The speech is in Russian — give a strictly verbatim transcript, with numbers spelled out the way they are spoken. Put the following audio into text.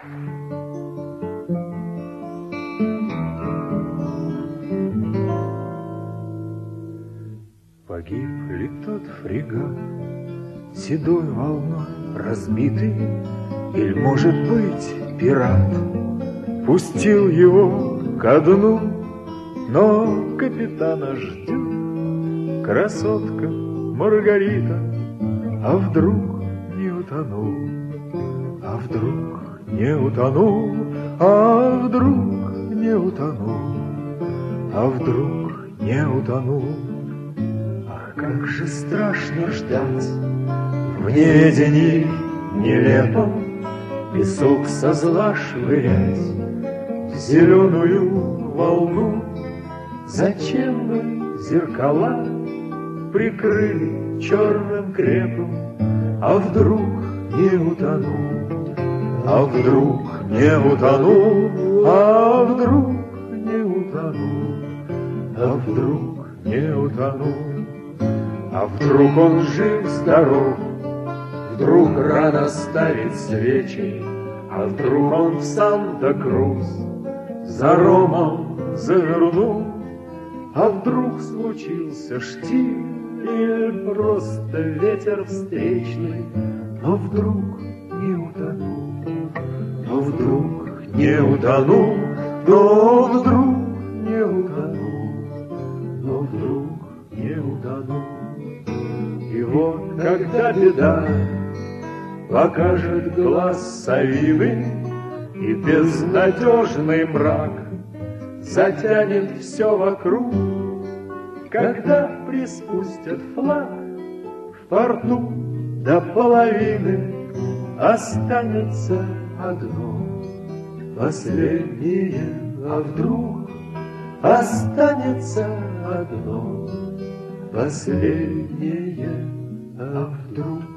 Погиб ли тот фрегат, седой волной разбитый, или, может быть, пират пустил его ко дну, но капитана ждет красотка Маргарита. А вдруг не утонул, а вдруг не утонул, а вдруг не утонул, а вдруг не утонул. Ах, как же страшно ждать в неведении нелепом, песок со зла швырять в зеленую волну. Зачем мы зеркала прикрыли черным крепом? А вдруг не утонул, а вдруг не утонул, а вдруг не утонул, а вдруг не утонул. А вдруг он жив-здоров, вдруг рано ставит свечи, а вдруг он в Санта-Крус за ромом завернул. А вдруг случился штиль или просто ветер встречный, но вдруг не утонул, но вдруг не утонул, но вдруг не утонул, но вдруг не утонул. И вот когда беда покажет глаз совиный, и безнадежный мрак затянет все вокруг, когда приспустят флаг в порту до половины, останется одно последнее. А вдруг останется одно последнее, а вдруг